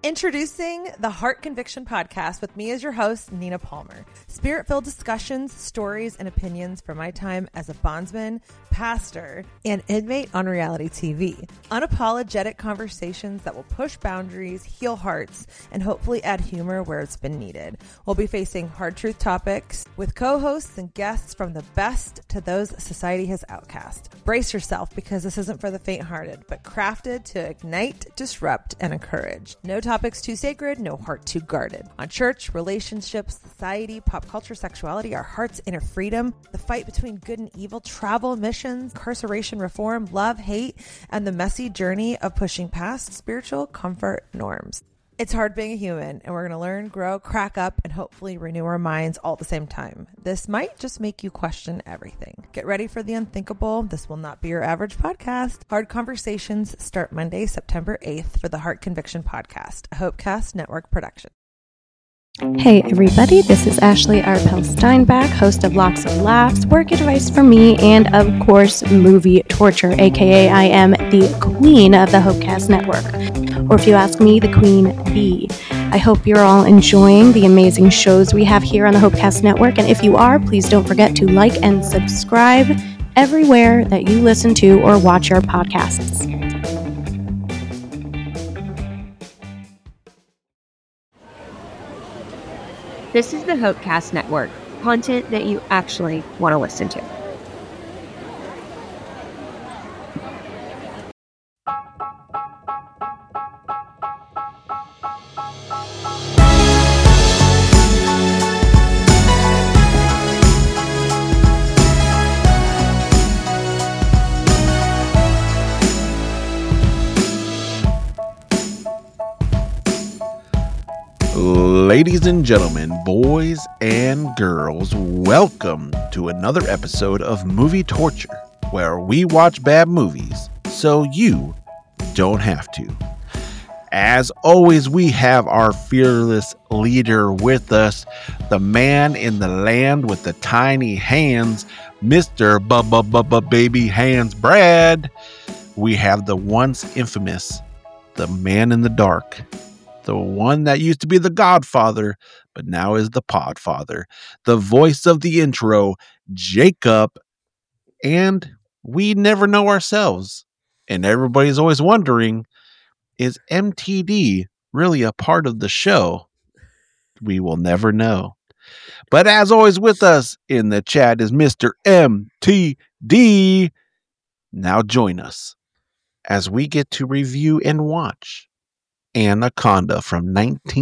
Introducing the Heart Conviction Podcast with me as your host, Nina Palmer. Spirit-filled discussions, stories, and opinions from my time as a bondsman, pastor, and inmate on reality TV. Unapologetic conversations that will push boundaries, heal hearts, and hopefully add humor where it's been needed. We'll be facing hard truth topics with co-hosts and guests from the best to those society has outcast. Brace yourself because this isn't for the faint-hearted, but crafted to ignite, disrupt, and encourage. No topics too sacred, no heart too guarded. On church, relationships, society, pop culture, sexuality, our heart's inner freedom, the fight between good and evil, travel, missions, incarceration reform, love, hate, and the messy journey of pushing past spiritual comfort norms. It's hard being a human, and we're going to learn, grow, crack up, and hopefully renew our minds all at the same time. This might just make you question everything. Get ready for the unthinkable. This will not be your average podcast. Hard Conversations start Monday, September 8th for the Heart Conviction Podcast, a Hopecast Network production. Hey everybody, this is Ashley Arpel Steinbach, host of Locks of Laughs, work advice from me, and of course, movie torture, aka I am the queen of the Hopecast Network, or if you ask me, the queen bee. I hope you're all enjoying the amazing shows we have here on the Hopecast Network, and if you are, please don't forget to like and subscribe everywhere that you listen to or watch our podcasts. This is the Hopecast Network, content that you actually want to listen to. Ladies and gentlemen, boys and girls, welcome to another episode of Movie Torture, where we watch bad movies so you don't have to. As always, we have our fearless leader with us, the man in the land with the tiny hands, Mr. Baby Hands Brad. We have the once infamous, the man in the dark, the one that used to be the Godfather, but now is the Podfather, the voice of the intro, Jacob, and we never know ourselves. And everybody's always wondering, is MTD really a part of the show? We will never know. But as always with us in the chat is Mr. MTD. Now join us as we get to review and watch Anaconda from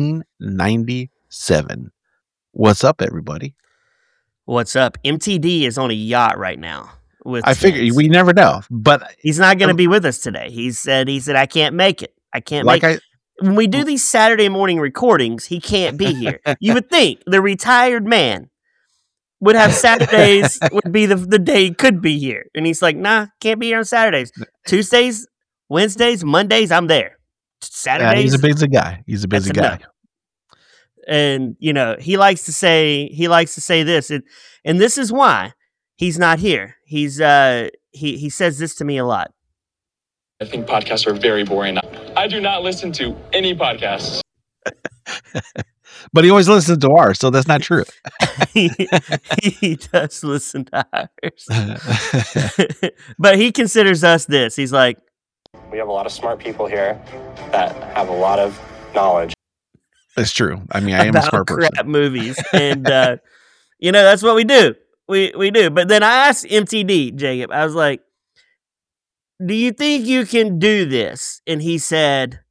1997. What's up, everybody? What's up? MTD is on a yacht right now. I figure we never know, but he's not going to be with us today. He said, I can't make it. I can't make it. When we do these Saturday morning recordings, he can't be here. You would think the retired man would have Saturdays would be the day he could be here. And he's like, nah, can't be here on Saturdays. Tuesdays, Wednesdays, Mondays, I'm there. Saturdays. He's a busy guy. He's a busy guy. Enough. And he likes to say this, and this is why he's not here. He says this to me a lot. I think podcasts are very boring. I do not listen to any podcasts. But he always listens to ours, so that's not true. he does listen to ours. But he considers us this. He's like, we have a lot of smart people here that have a lot of knowledge. That's true. I mean, I am a smart person. Crap movies. And, that's what we do. We do. But then I asked MTD, Jacob, I was like, do you think you can do this? And he said,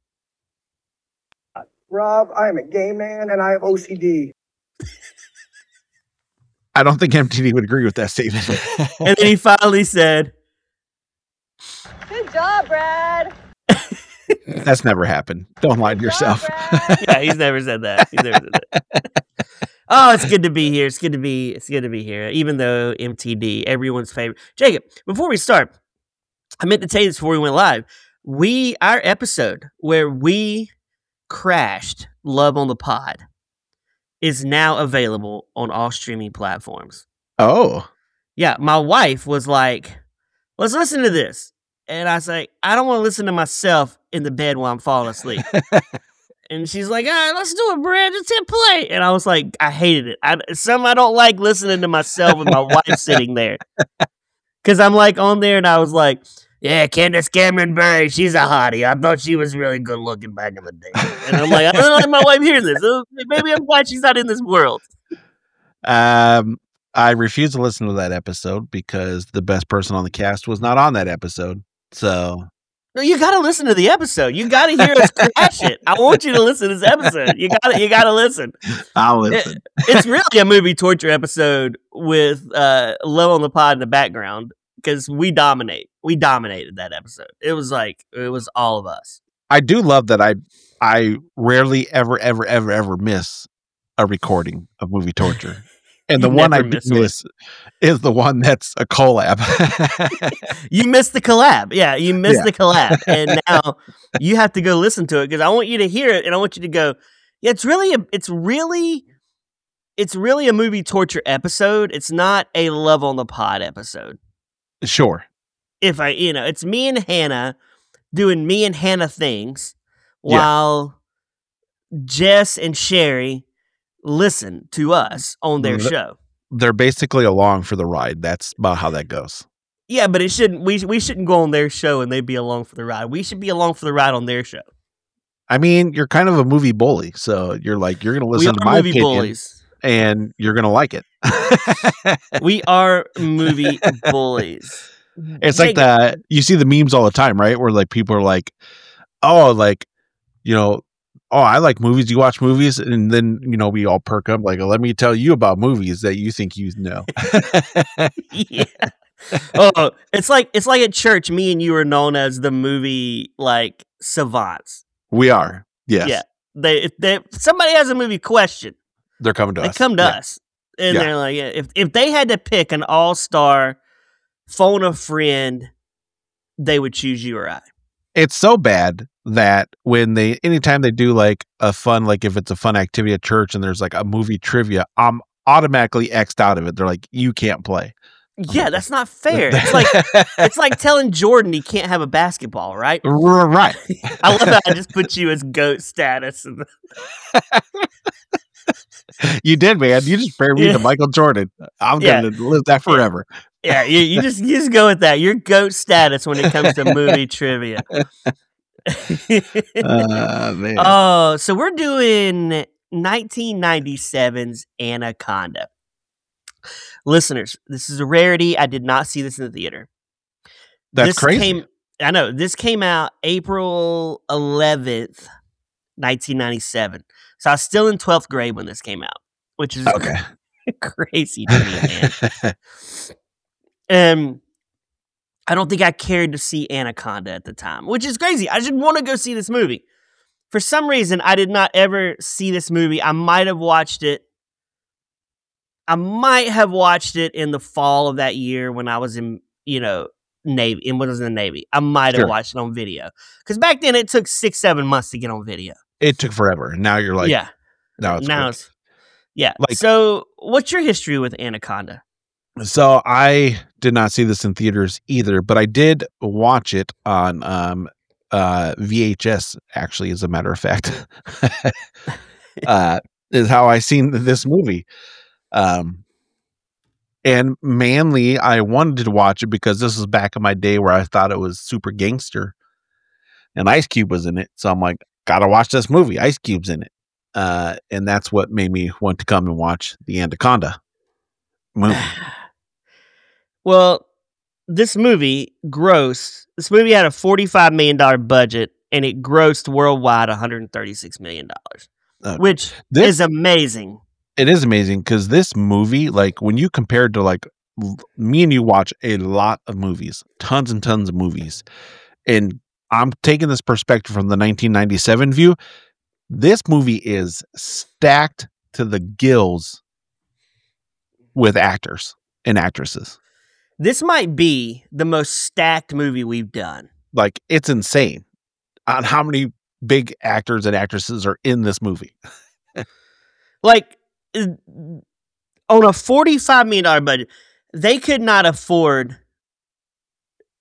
Rob, I am a gay man and I have OCD. I don't think MTD would agree with that statement. And then he finally said, good job, Brad. That's never happened. Don't lie to yourself. Yeah, he's never said that. Oh, it's good to be here. It's good to be here. Even though MTD, everyone's favorite. Jacob, before we start, I meant to tell you this before we went live. Our episode where we crashed Love on the Pod is now available on all streaming platforms. Oh. Yeah, my wife was like, let's listen to this. And I was like, I don't want to listen to myself in the bed while I'm falling asleep. And she's like, all right, let's do it, Brad. Just hit play. And I was like, I hated it. I don't like listening to myself with my wife sitting there. Because I'm like on there and I was like, yeah, Candace Cameron Bure, she's a hottie. I thought she was really good looking back in the day. And I'm like, I don't let my wife hear this. Maybe I'm glad she's not in this world. I refuse to listen to that episode because the best person on the cast was not on that episode. So... No, you got to listen to the episode. You got to hear us crash it. I want you to listen to this episode. You got to listen. I'll listen. It's really a movie torture episode with Low on the Pod in the background because we dominate. We dominated that episode. It was all of us. I do love that I rarely ever miss a recording of Movie Torture. And the one I miss is the one that's a collab. You missed the collab. Yeah, you missed the collab. And now you have to go listen to it because I want you to hear it and I want you to go, yeah, it's really a movie torture episode. It's not a Love on the Pod episode. Sure. It's me and Hannah doing me and Hannah things while Jess and Sherry listen to us on their show. They're basically along for the ride. That's about how that goes. Yeah, but it shouldn't. We shouldn't go on their show and they be along for the ride. We should be along for the ride on their show. I mean, you're kind of a movie bully, so you're going to listen to my opinion, bullies. And you're going to like it. We are movie bullies. It's like you see the memes all the time, right? Where like people are like, oh, like, I like movies. You watch movies, and then we all perk up. Like, let me tell you about movies that you think you know. Yeah. Oh, it's like at church. Me and you are known as the movie like savants. We are. Yes. Yeah. If somebody has a movie question, they're coming to us. They come to us, and they're like, if they had to pick an all-star, phone a friend, they would choose you or I. It's so bad that anytime they do like a fun, like if it's a fun activity at church and there's like a movie trivia, I'm automatically X'd out of it. They're like, you can't play. Yeah, that's not fair. It's like telling Jordan he can't have a basketball, right? Right. I love how I just put you as GOAT status. You did, man. You just compared me to Michael Jordan. I'm going to live that forever. Yeah, you just go with that. You're GOAT status when it comes to movie trivia. Man. Oh, so we're doing 1997's Anaconda. Listeners, this is a rarity. I did not see this in the theater. That's crazy. I know. This came out April 11th, 1997. So I was still in 12th grade when this came out, which is crazy to me, man. I don't think I cared to see Anaconda at the time, which is crazy. I just want to go see this movie. For some reason, I did not ever see this movie. I might have watched it in the fall of that year when I was in, Navy, and when I was in the Navy. I might have watched it on video. Because back then, it took 6-7 months to get on video. It took forever. Now you're like, now it's Like, so, what's your history with Anaconda? So I did not see this in theaters either, but I did watch it on VHS, actually, as a matter of fact. Is how I seen this movie. And mainly I wanted to watch it because this was back in my day where I thought it was super gangster. And Ice Cube was in it. So I'm like, gotta watch this movie. Ice Cube's in it. And that's what made me want to come and watch the Anaconda movie. Well, this movie had a $45 million budget and it grossed worldwide $136 million, which is amazing. It is amazing because this movie, like when you compare it to like me and you watch a lot of movies, tons and tons of movies, and I'm taking this perspective from the 1997 view. This movie is stacked to the gills with actors and actresses. This might be the most stacked movie we've done. Like, it's insane on how many big actors and actresses are in this movie. Like, on a $45 million budget, they could not afford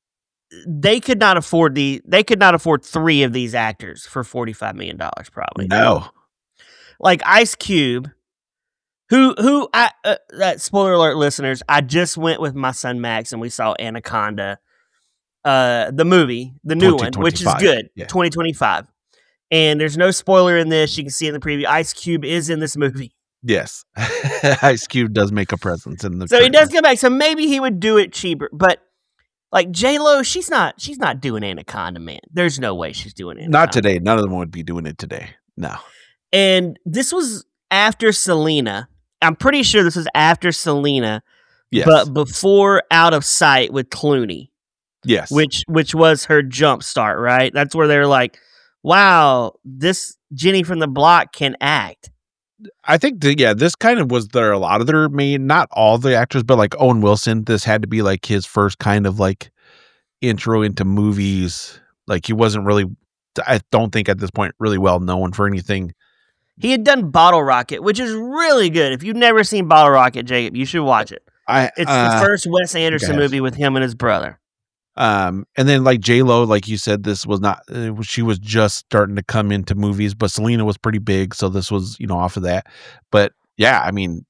they could not afford they could not afford 3 of these actors for $45 million, probably. No. Like Ice Cube, who spoiler alert, listeners, I just went with my son Max and we saw Anaconda, the movie, the new one, which is good, 2025. And there's no spoiler in this. You can see in the preview, Ice Cube is in this movie. Yes. Ice Cube does make a presence in the So he does come back. So maybe he would do it cheaper. But like J-Lo, she's not doing Anaconda, man. There's no way she's doing Anaconda. Not today. None of them would be doing it today. No. And this was after Selena. I'm pretty sure this was after Selena. Yes. But before Out of Sight with Clooney. Yes. Which was her jump start, right? That's where they're like, wow, this Jenny from the Block can act. I think this kind of was a lot of their main, not all the actors, but like Owen Wilson, this had to be like his first kind of like intro into movies. Like he wasn't really, I don't think at this point, really well known for anything. He had done Bottle Rocket, which is really good. If you've never seen Bottle Rocket, Jacob, you should watch it. It's the first Wes Anderson movie with him and his brother. And then like J-Lo, like you said, this was not, she was just starting to come into movies, but Selena was pretty big. So this was, off of that, but yeah, I mean,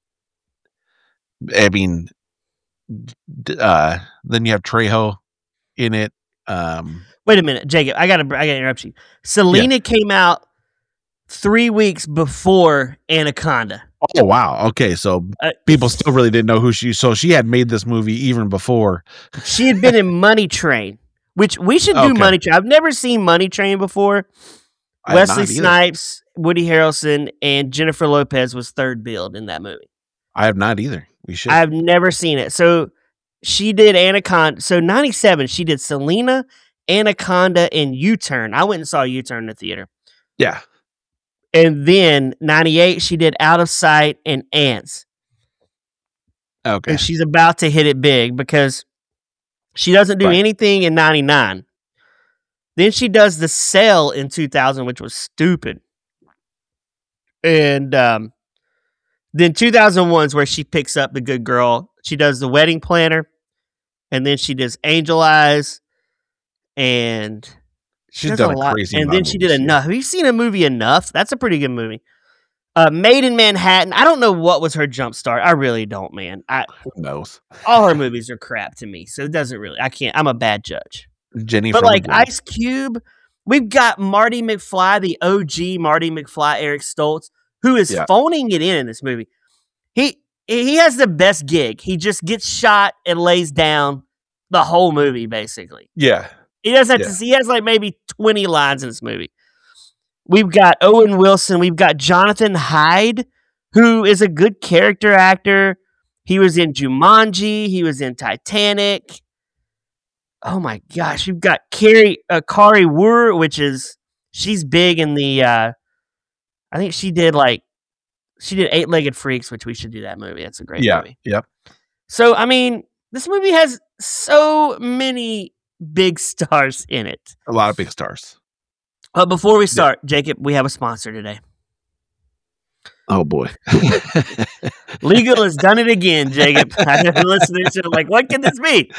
then you have Trejo in it. Wait a minute, Jacob, I gotta interrupt you. Selena came out 3 weeks before Anaconda. Oh, wow. Okay. So people still really didn't know who so she had made this movie even before. She had been in Money Train, which we should do Money Train. I've never seen Money Train before. Wesley Snipes, Woody Harrelson, and Jennifer Lopez was third billed in that movie. I have not either. We should. I've never seen it. So she did Anaconda. So 97, she did Selena, Anaconda, and U-Turn. I went and saw U-Turn in the theater. Yeah. And then 98, she did Out of Sight and Ants. Okay. And she's about to hit it big because she doesn't do anything in 99. Then she does The Cell in 2000, which was stupid. And then 2001 is where she picks up The Good Girl. She does The Wedding Planner. And then she does Angel Eyes. And she's done a crazy amount. And then she did Enough. Have you seen a movie Enough? That's a pretty good movie. Made in Manhattan. I don't know what was her jump start. I really don't, man. Who knows? All her movies are crap to me, so it doesn't really. I can't. I'm a bad judge. Jenny, but like Ice Cube, we've got Marty McFly, the OG Marty McFly, Eric Stoltz, who is phoning it in this movie. He has the best gig. He just gets shot and lays down the whole movie, basically. Yeah. He doesn't have to see. He has like maybe 20 lines in this movie. We've got Owen Wilson. We've got Jonathan Hyde, who is a good character actor. He was in Jumanji. He was in Titanic. Oh my gosh. We've got Kari Wuhrer, she's big in the, I think she did 8-Legged Freaks, which we should do that movie. That's a great movie. Yep. So, I mean, this movie has so many big stars in it. A lot of big stars. But before we start, Jacob, we have a sponsor today. Oh, boy. Legal has done it again, Jacob. I know the listeners are like, what can this be?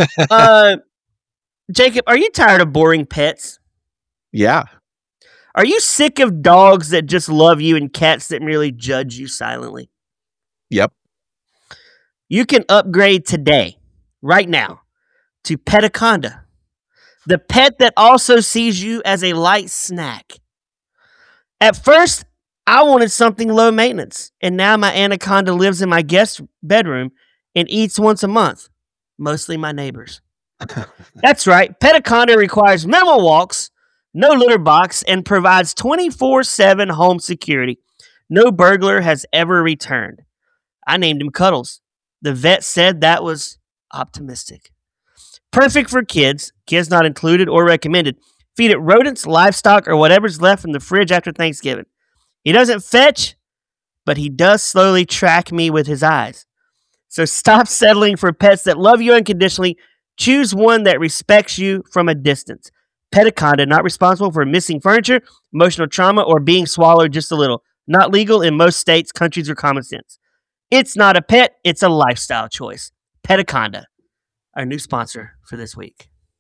Jacob, are you tired of boring pets? Yeah. Are you sick of dogs that just love you and cats that merely judge you silently? Yep. You can upgrade today, right now, to Petaconda. The pet that also sees you as a light snack. At first, I wanted something low maintenance, and now my Anaconda lives in my guest bedroom and eats once a month, mostly my neighbors. That's right, Petaconda requires minimal walks, no litter box, and provides 24/7 home security. No burglar has ever returned. I named him Cuddles. The vet said that was optimistic. Perfect for kids not included or recommended. Feed it rodents, livestock, or whatever's left from the fridge after Thanksgiving. He doesn't fetch, but he does slowly track me with his eyes. So stop settling for pets that love you unconditionally. Choose one that respects you from a distance. Petaconda, not responsible for missing furniture, emotional trauma, or being swallowed just a little. Not legal in most states, countries, or common sense. It's not a pet, it's a lifestyle choice. Petaconda, our new sponsor for this week.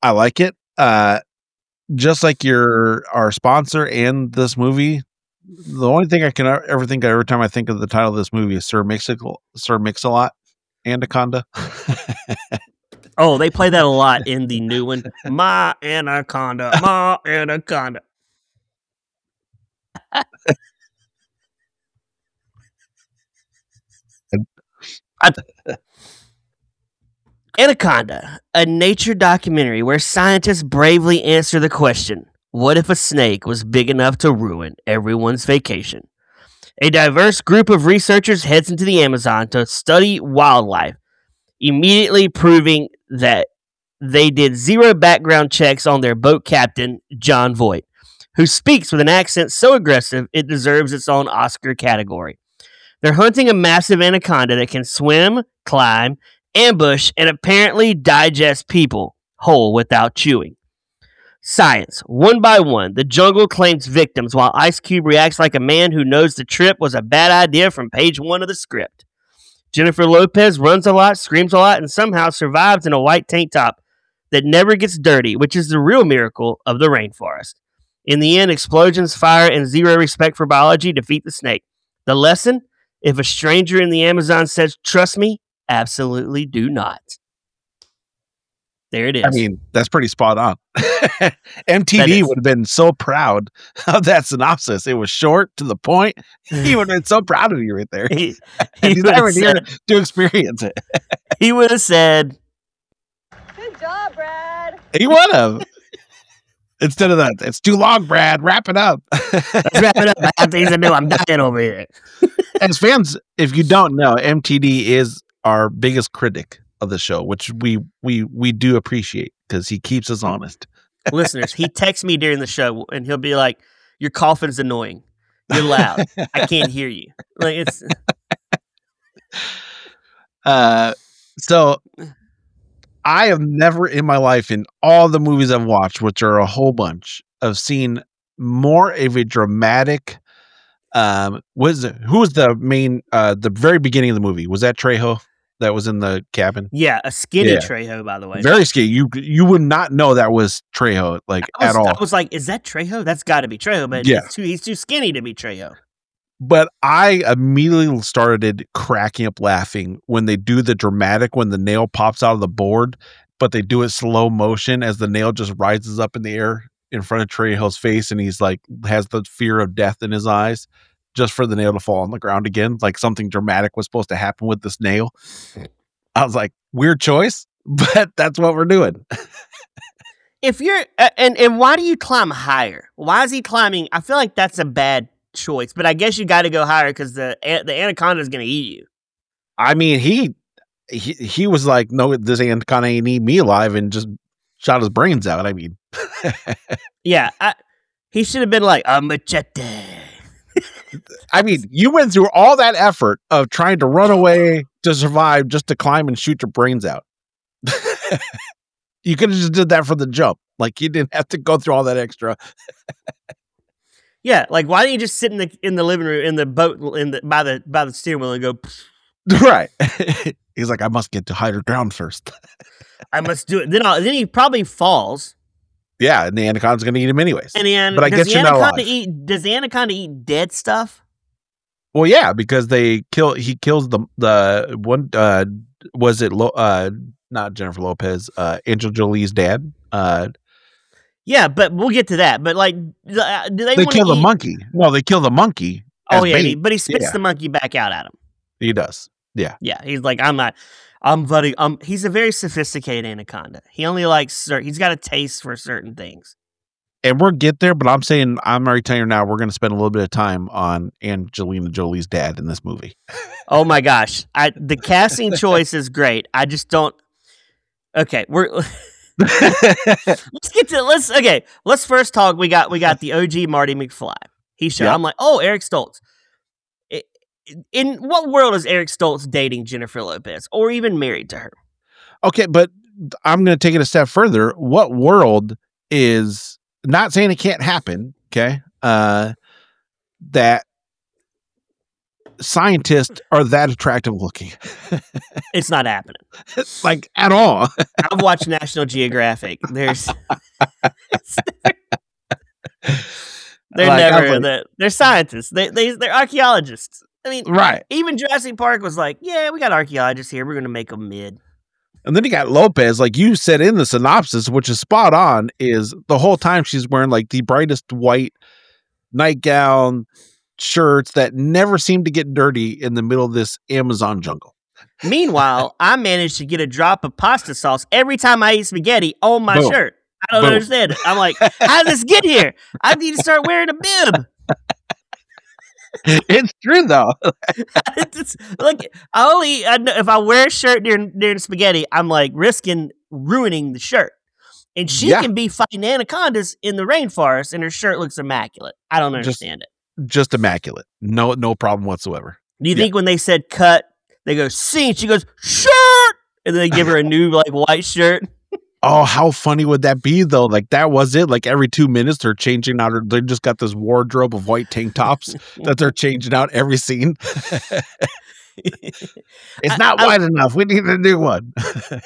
I like it. Just like our sponsor and this movie, the only thing I can ever think of every time I think of the title of this movie is Sir Mix-a-Lot, Anaconda. Oh, they play that a lot in the new one. My Anaconda, my Anaconda. Anaconda, a nature documentary where scientists bravely answer the question, what if a snake was big enough to ruin everyone's vacation? A diverse group of researchers heads into the Amazon to study wildlife, immediately proving that they did zero background checks on their boat captain, John Voight, who speaks with an accent so aggressive it deserves its own Oscar category. They're hunting a massive anaconda that can swim, climb, ambush, and apparently digest people whole without chewing. Science. One by one, the jungle claims victims while Ice Cube reacts like a man who knows the trip was a bad idea from page 1 of the script. Jennifer Lopez runs a lot, screams a lot, and somehow survives in a white tank top that never gets dirty, which is the real miracle of the rainforest. In the end, explosions, fire, and zero respect for biology defeat the snake. The lesson? If a stranger in the Amazon says, trust me, absolutely do not. There it is. I mean, that's pretty spot on. MTV would have been so proud of that synopsis. It was short, to the point. He would have been so proud of you right there. He's never here to experience it. He would have said, good job, Brad. He would have. Instead of that, it's too long, Brad. Wrap it up. Let's wrap it up. I have things to do. I'm dying over here. As fans, if you don't know, MTD is our biggest critic of the show, which we do appreciate because he keeps us honest. Listeners, he texts me during the show and he'll be like, your coughing's annoying. You're loud. I can't hear you. Like it's so I have never in my life, in all the movies I've watched, which are a whole bunch, have seen more of a dramatic who was the main the very beginning of the movie? Was that Trejo that was in the cabin? Yeah, a skinny Trejo, by the way. Very skinny. You would not know that was Trejo, at all. I was like, is that Trejo? That's got to be Trejo, but he's too skinny to be Trejo. But I immediately started cracking up laughing when they do the dramatic, when the nail pops out of the board, but they do it slow motion as the nail just rises up in the air in front of Trejo's face, and he's like has the fear of death in his eyes just for the nail to fall on the ground again, like something dramatic was supposed to happen with this nail. I was like, weird choice, but that's what we're doing. If you're and why do you climb higher? Why is he climbing? I feel like that's a bad choice, but I guess you got to go higher because the anaconda is going to eat you. I mean, he was like, no, this anaconda ain't eat me alive, and just shot his brains out. I mean, yeah, he should have been like a machete. I mean, you went through all that effort of trying to run away to survive just to climb and shoot your brains out. You could have just did that for the jump. Like, you didn't have to go through all that extra. Yeah, like why don't you just sit in the living room in the boat by the steering wheel and go? Right. He's like, I must get to higher ground first. I must do it. Then he probably falls. Yeah, and the anaconda's going to eat him anyways. But I guess you're not alive. Does the anaconda eat dead stuff? Well, yeah, because he kills the one. Was it not Jennifer Lopez? Angel Jolie's dad. Yeah, but we'll get to that. But like, do they kill the monkey? No, they kill the monkey. Oh yeah, but he spits the monkey back out at him. He does. Yeah. Yeah, he's like, he's a very sophisticated anaconda. He only likes he's got a taste for certain things. And we'll get there, but I'm already telling you now, we're going to spend a little bit of time on Angelina Jolie's dad in this movie. Oh my gosh. The casting choice is great. I just don't. Okay, let's first talk. We got the OG Marty McFly. He showed. I'm like, oh, Eric Stoltz. In what world is Eric Stoltz dating Jennifer Lopez or even married to her? Okay, but I'm going to take it a step further. What world is, not saying it can't happen, okay, that scientists are that attractive looking. It's not happening. Like, at all. I've watched National Geographic. They're they're scientists. They're archaeologists. I mean, right. Even Jurassic Park was like, yeah, we got archaeologists here. We're going to make them mid. And then you got Lopez, like you said in the synopsis, which is spot on, is the whole time she's wearing like the brightest white nightgown, shirts that never seem to get dirty in the middle of this Amazon jungle. Meanwhile, I managed to get a drop of pasta sauce every time I eat spaghetti on my shirt. I don't understand it. I'm like, how did this get here? I need to start wearing a bib. It's true though. It's like if I wear a shirt during spaghetti, I'm like risking ruining the shirt. And she can be fighting anacondas in the rainforest, and her shirt looks immaculate. I don't understand it. Just immaculate. No problem whatsoever. Do you think when they said cut, they go scene? She goes shirt, and then they give her a new like white shirt. Oh, how funny would that be though? Like that was it. Like every 2 minutes they're changing out. They just got this wardrobe of white tank tops that they're changing out every scene. It's not wide enough. We need a new one.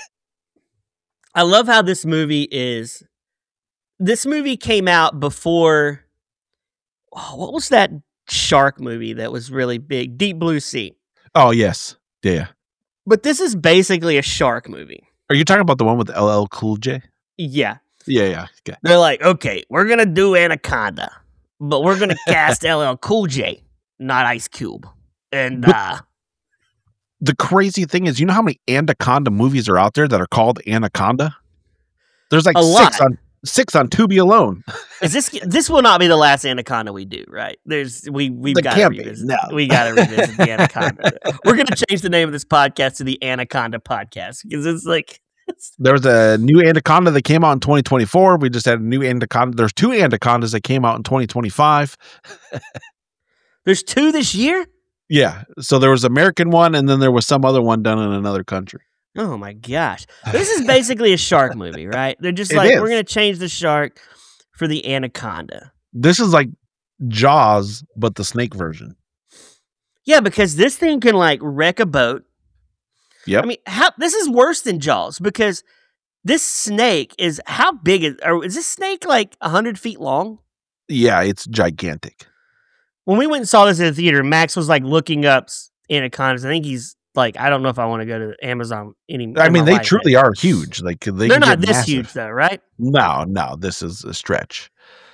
I love how this movie is. This movie came out before. What was that shark movie that was really big? Deep Blue Sea. Oh yes, yeah. But this is basically a shark movie. Are you talking about the one with LL Cool J? Yeah. Yeah. Okay. They're like, okay, we're going to do Anaconda, but we're going to cast LL Cool J, not Ice Cube. And the crazy thing is, you know how many Anaconda movies are out there that are called Anaconda? There's like six on Tubi alone. Is this will not be the last Anaconda we do, right? We've got to revisit. No. We got to revisit the Anaconda. We're going to change the name of this podcast to the Anaconda Podcast because it's like there was a new Anaconda that came out in 2024. We just had a new Anaconda. There's 2 Anacondas that came out in 2025. There's 2 this year? Yeah. So there was an American one, and then there was some other one done in another country. Oh my gosh. This is basically a shark movie, right? They're just like, we're going to change the shark for the Anaconda. This is like Jaws, but the snake version. Yeah, because this thing can like wreck a boat. Yep. I mean, this is worse than Jaws because this snake is how big is this snake like 100 feet long? Yeah, it's gigantic. When we went and saw this in the theater, Max was like looking up anacondas. I think he's like, I don't know if I want to go to Amazon anymore. I mean, they truly are huge. Like they're not this massive. Huge though, right? No, this is a stretch.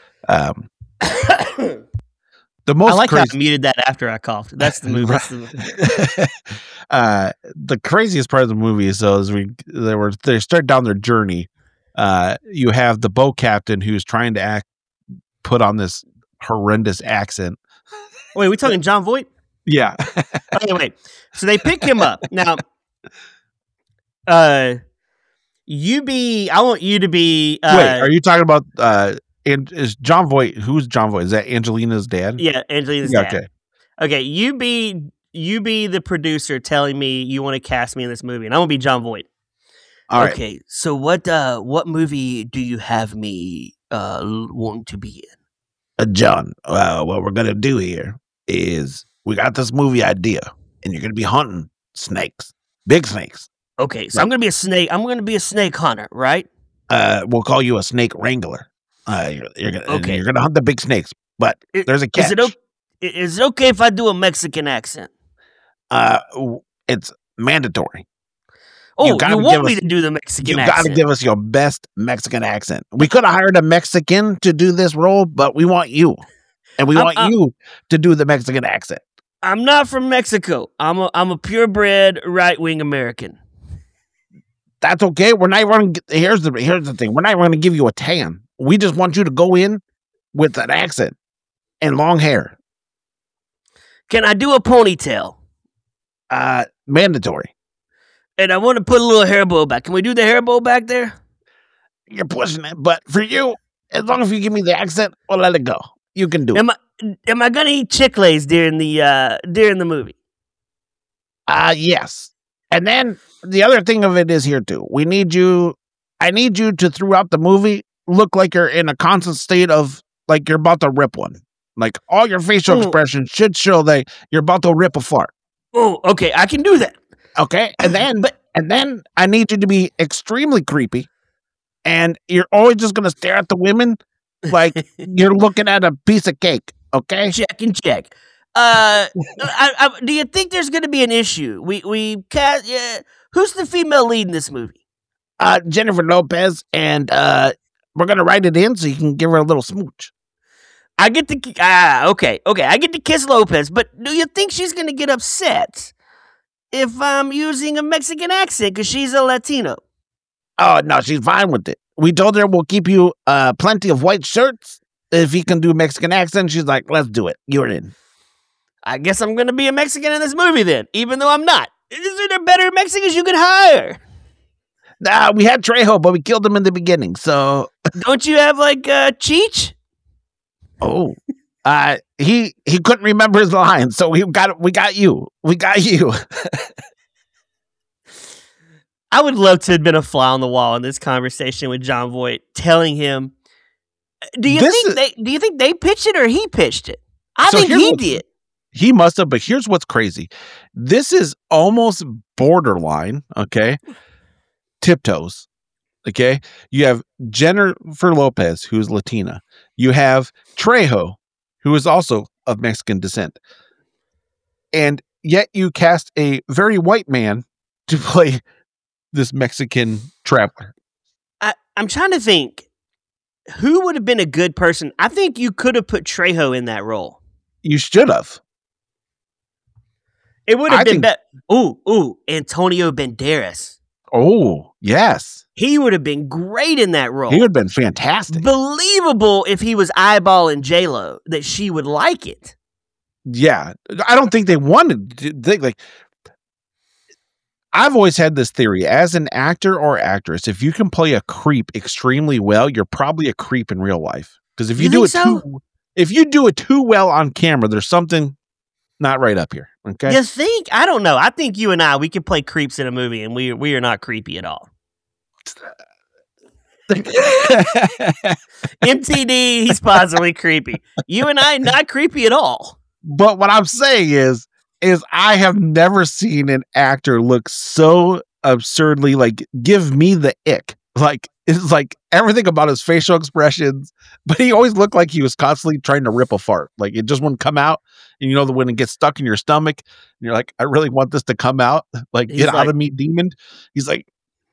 The most I like how I muted that after I coughed. That's the movie. The craziest part of the movie is though, they start down their journey. You have the boat captain who's trying to put on this horrendous accent. Wait, we talking John Voight? Yeah. Okay, wait. So they pick him up. Now, I want you to be. Wait, are you talking about? And is John Voight? Who's John Voight? Is that Angelina's dad? Yeah, Angelina's dad. Okay. You be the producer telling me you want to cast me in this movie, and I'm gonna be John Voight. All okay. Right. So what movie do you have me wanting to be in? John, what we're gonna do here is we got this movie idea, and you're gonna be hunting snakes, big snakes. Okay, so I'm gonna be a snake. I'm gonna be a snake hunter, right? We'll call you a snake wrangler. You're gonna hunt the big snakes, but there's a catch. Is it okay if I do a Mexican accent? It's mandatory. Oh, you want me to do the Mexican accent? You got to give us your best Mexican accent. We could have hired a Mexican to do this role, but we want you, and we want you to do the Mexican accent. I'm not from Mexico. I'm a purebred right-wing American. That's okay. We're not running. Here's the thing. We're not going to give you a tan. We just want you to go in with an accent and long hair. Can I do a ponytail? Mandatory. And I want to put a little hair bow back. Can we do the hair bow back there? You're pushing it, but for you, as long as you give me the accent, we'll let it go. You can do it. Am I gonna eat Chick-fil-A's during the movie? Yes. And then the other thing of it is here too. I need you to throughout the movie look like you're in a constant state of like you're about to rip one. Like all your facial expressions should show that you're about to rip a fart. Oh, okay, I can do that. Okay, and then I need you to be extremely creepy, and you're always just gonna stare at the women like you're looking at a piece of cake. Okay, check. Do you think there's gonna be an issue? We cast. Who's the female lead in this movie? Jennifer Lopez, and we're gonna write it in so you can give her a little smooch. I get to okay. I get to kiss Lopez, but do you think she's gonna get upset if I'm using a Mexican accent because she's a Latino? Oh no, she's fine with it. We told her we'll keep you plenty of white shirts if you can do Mexican accent. She's like, let's do it. You're in. I guess I'm gonna be a Mexican in this movie then, even though I'm not. Is there better Mexicans you could hire? Nah, we had Trejo, but we killed him in the beginning. So don't you have like Cheech? Oh, he couldn't remember his lines, so we got you. I would love to have been a fly on the wall in this conversation with Jon Voight, telling him, Do you think they pitched it or he pitched it? I think he did. He must have, but here's what's crazy. This is almost borderline, okay? Tiptoes. Okay, you have Jennifer Lopez, who's Latina. You have Trejo, who is also of Mexican descent. And yet you cast a very white man to play this Mexican traveler. I'm trying to think, who would have been a good person? I think you could have put Trejo in that role. You should have. It would have been better. Ooh, Antonio Banderas. Oh, yes. He would have been great in that role. He would have been fantastic. Believable if he was eyeballing J-Lo, that she would like it. Yeah. I don't think they wanted to think like. I've always had this theory as an actor or actress, if you can play a creep extremely well, you're probably a creep in real life. Because if you do it too well on camera, there's something not right up here. Okay. You think? I don't know. I think you and we can play creeps in a movie and we are not creepy at all. MTD, he's possibly creepy. You and I, not creepy at all. But what I'm saying is I have never seen an actor look so absurdly like give me the ick. Like it's like everything about his facial expressions, but he always looked like he was constantly trying to rip a fart. Like it just wouldn't come out. And you know, when it gets stuck in your stomach, and you're like, I really want this to come out. Like, get out of me, demon. He's like,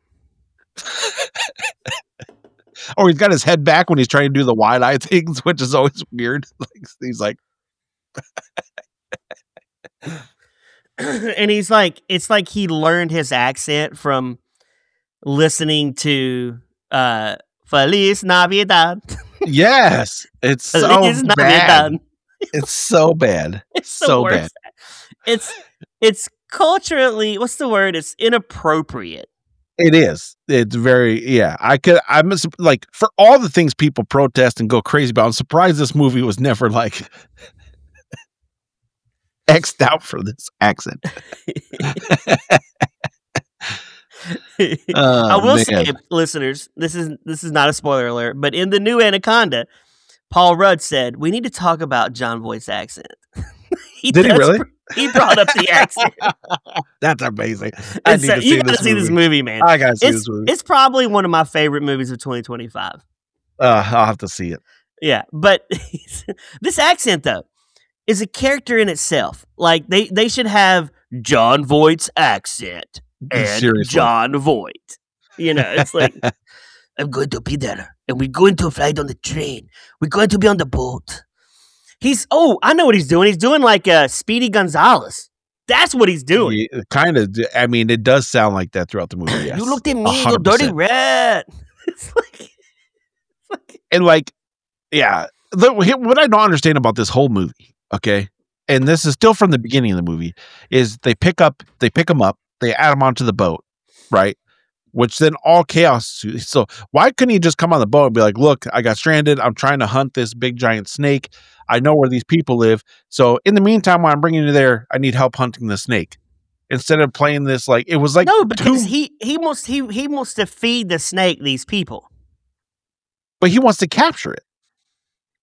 or he's got his head back when he's trying to do the wide eye things, which is always weird. Like, he's like, and he's like, it's like he learned his accent from listening to Feliz Navidad. Yes, it's so bad. It's so bad. It's so bad. It's culturally, what's the word? It's inappropriate. It is. It's very, yeah. I'm like, for all the things people protest and go crazy about, I'm surprised this movie was never like X'd out for this accent. I will say, listeners, this is not a spoiler alert, but in the new Anaconda, Paul Rudd said, we need to talk about Jon Voight's accent. Did he really? He brought up the accent. That's amazing. You gotta see this movie, man. I gotta see this movie. It's probably one of my favorite movies of 2025. I'll have to see it. Yeah, but this accent, though, is a character in itself. Like, they should have Jon Voight's accent and Seriously. Jon Voight. You know, it's like, I'm going to be there, and we're going to fly on the train. We're going to be on the boat. I know what he's doing. He's doing like Speedy Gonzalez. That's what he's doing. Kind of. I mean, it does sound like that throughout the movie. Yes. You looked at me, you dirty rat. It's like, and like, yeah. What I don't understand about this whole movie, okay, and this is still from the beginning of the movie, is they pick them up, they add them onto the boat, right? Which then all chaos. So why couldn't he just come on the boat and be like, look, I got stranded. I'm trying to hunt this big giant snake. I know where these people live. So in the meantime, while I'm bringing you there, I need help hunting the snake. Instead of playing this like it was like no, because he wants to feed the snake these people. But he wants to capture it.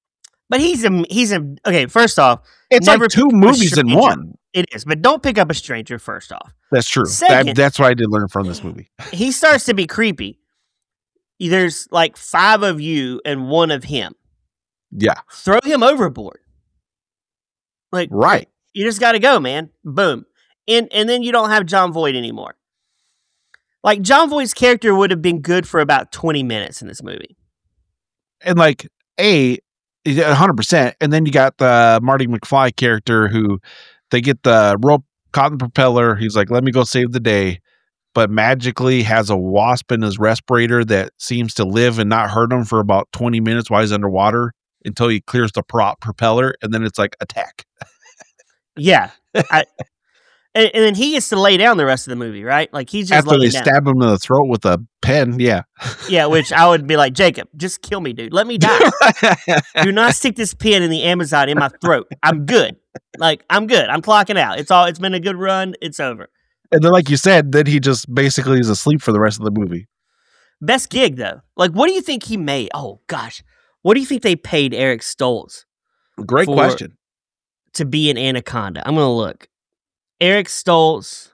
But he's okay. First off, it's like 2 movies in one. It is, but don't pick up a stranger. First off, that's true. Second, that's what I did learn from this movie. He starts to be creepy. There's like 5 of you and 1 of him. Yeah, throw him overboard. Like right, you just got to go, man. Boom, and then you don't have John Voight anymore. Like John Voight's character would have been good for about 20 minutes in this movie, and like 100%. And then you got the Marty McFly character who they get the rope caught in the propeller. He's like, let me go save the day. But magically has a wasp in his respirator that seems to live and not hurt him for about 20 minutes while he's underwater until he clears the propeller. And then it's like attack. Yeah. And then he gets to lay down the rest of the movie, right? Like he's just after they stab him in the throat with a pen. Yeah. Yeah. Which I would be like, Jacob, just kill me, dude. Let me die. Do not stick this pen in the Amazon in my throat. I'm good. Like I'm good. I'm clocking out. It's been a good run. It's over. And then, like you said, then he just basically is asleep for the rest of the movie. Best gig though. Like, what do you think he made? Oh gosh. What do you think they paid Eric Stoltz? Great question. To be an Anaconda. I'm going to look. Eric Stoltz,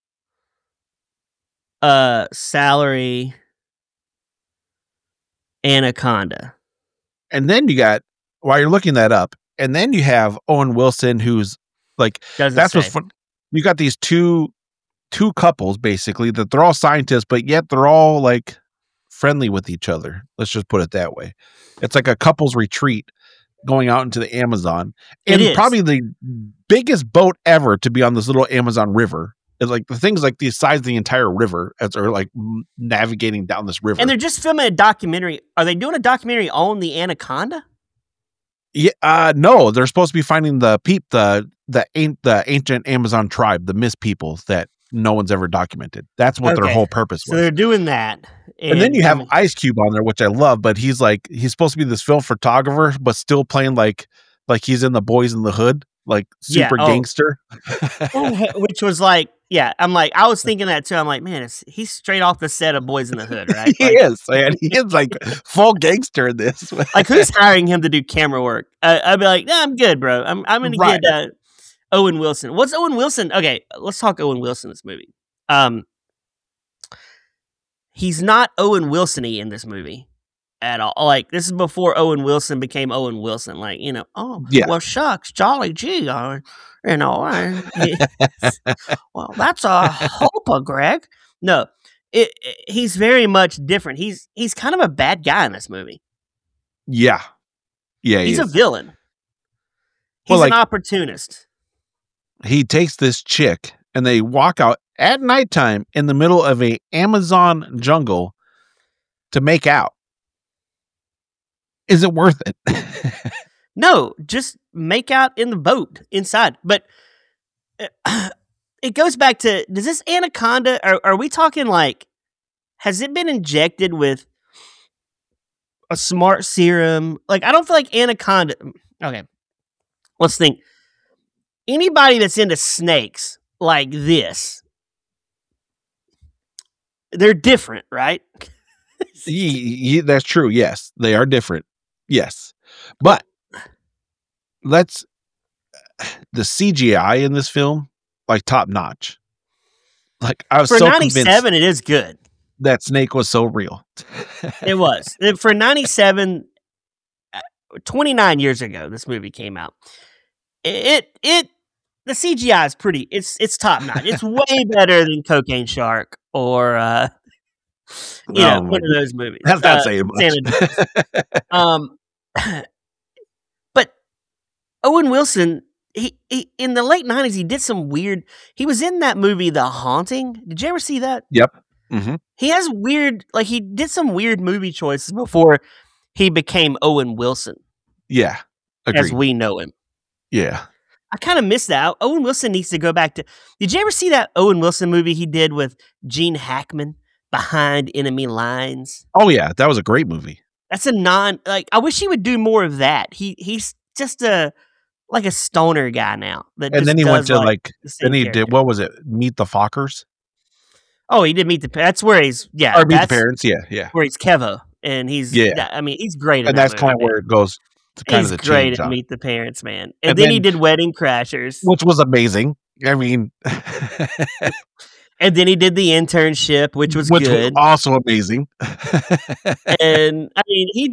salary, Anaconda. And then you got, while you're looking that up, and then you have Owen Wilson, who's like, that's what's fun. You got these two couples, basically, that they're all scientists, but yet they're all like friendly with each other. Let's just put it that way. It's like a couple's retreat going out into the Amazon. And probably the biggest boat ever to be on this little Amazon river. It's like the things like the size of the entire river as they're like navigating down this river. And they're just filming a documentary. Are they doing a documentary on the Anaconda? Yeah, no, they're supposed to be finding the ancient Amazon tribe, the Mist people that no one's ever documented. That's what their whole purpose was. So they're doing that. And then you have Ice Cube on there, which I love, but he's supposed to be this film photographer, but still playing like he's in the Boys in the Hood, like super gangster. Which was like, yeah, I'm like, I was thinking that too. I'm like, man, he's straight off the set of Boys in the Hood, right? He is, man. He is like full gangster in this. Like, who's hiring him to do camera work? I'd be like, nah, I'm good, bro. I'm going to get Owen Wilson. What's Owen Wilson? Okay, let's talk Owen Wilson in this movie. He's not Owen Wilson-y in this movie at all. Like, this is before Owen Wilson became Owen Wilson. Like, well, shucks, jolly gee, well, that's a hope, Greg. No, he's very much different. He's kind of a bad guy in this movie. Yeah. Yeah, he's a villain. He's an opportunist. He takes this chick and they walk out at nighttime in the middle of a Amazon jungle to make out. Is it worth it? No, just make out in the boat inside. But it goes back to, does this Anaconda, are we talking like, has it been injected with a smart serum? Like, I don't feel like Anaconda. Okay, let's think. Anybody that's into snakes like this, they're different, right? That's true. Yes, they are different. Yes, but the CGI in this film, like top notch. Like I was for so 97, it is good. That snake was so real. It was for 97, 29 years ago. This movie came out. The CGI is pretty. It's top notch. It's way better than Cocaine Shark or one of those movies. That's not saying much. But Owen Wilson, he in the late 90s, he did some weird. He was in that movie, The Haunting. Did you ever see that? Yep. Mm-hmm. He has weird, like he did some weird movie choices before he became Owen Wilson. Yeah, agreed. As we know him. Yeah. I kind of miss that. Owen Wilson needs to go back to. Did you ever see that Owen Wilson movie he did with Gene Hackman, Behind Enemy Lines? Oh yeah, that was a great movie. That's I wish he would do more of that. He's just a stoner guy now. And then he went to then he did, what was it? Meet the Fockers? Oh, he did Meet the. That's where he's Or Meet the Parents. Yeah. Where he's Kevo, and he's I mean, he's great. And that's kind of where it goes He's great at Meet the Parents, man. And then he did Wedding Crashers, which was amazing. I mean, and then he did The Internship, which was good, was also amazing. And I mean, he